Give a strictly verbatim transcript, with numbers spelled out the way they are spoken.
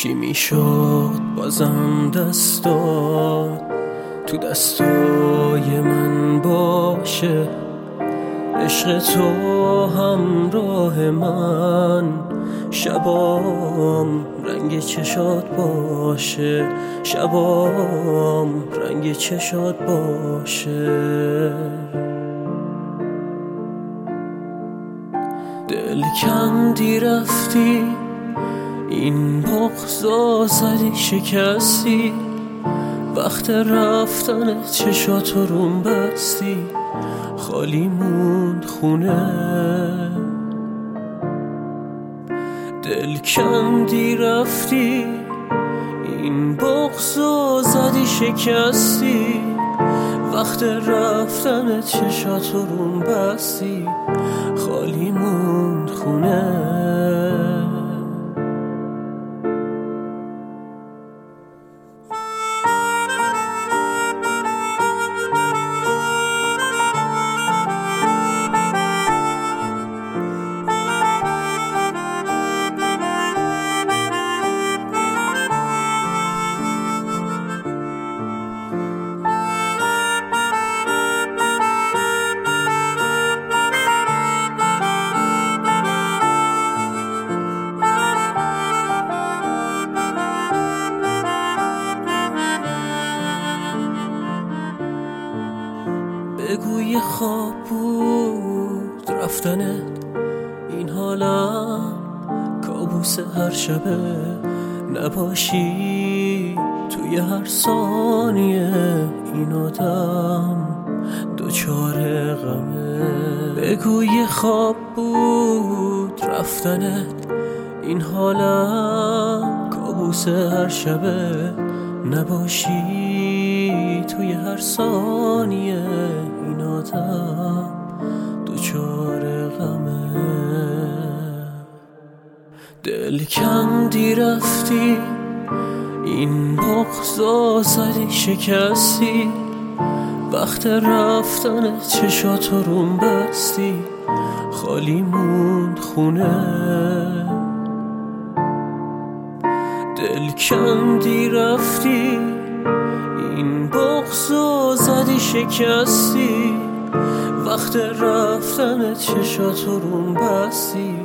چی میشد بازم دستات تو دستای من باشه، عشق تو همراه من، شبام رنگ چشات باشه، شبام رنگ چشات باشه. دل کندی رفتی، این بغضا زدی شکستی، وقت رفتن چشاتو روم بستی، خالی موند خونه. دل کندی رفتی، این بغضا زدی شکستی، وقت رفتن چشاتو روم بستی، خالی موند خونه. بگو یه خواب بود رفتنت، این حالم کابوس هر شبه، نباشی توی هر ثانیه، این آدم دوچار غمه. بگو یه خواب بود رفتنت، این حالم کابوس هر شبه، نباشی توی هر ثانیه، این آدم دوچار غمه. دل کندی رفتی، این بغضا زدی شکستی، وقت رفتن چشاتو روم بستی، خالی موند خونه. دل کندی رفتی، این بغضا زدی شکستی، وقت رفتن چشاتو روم بستی،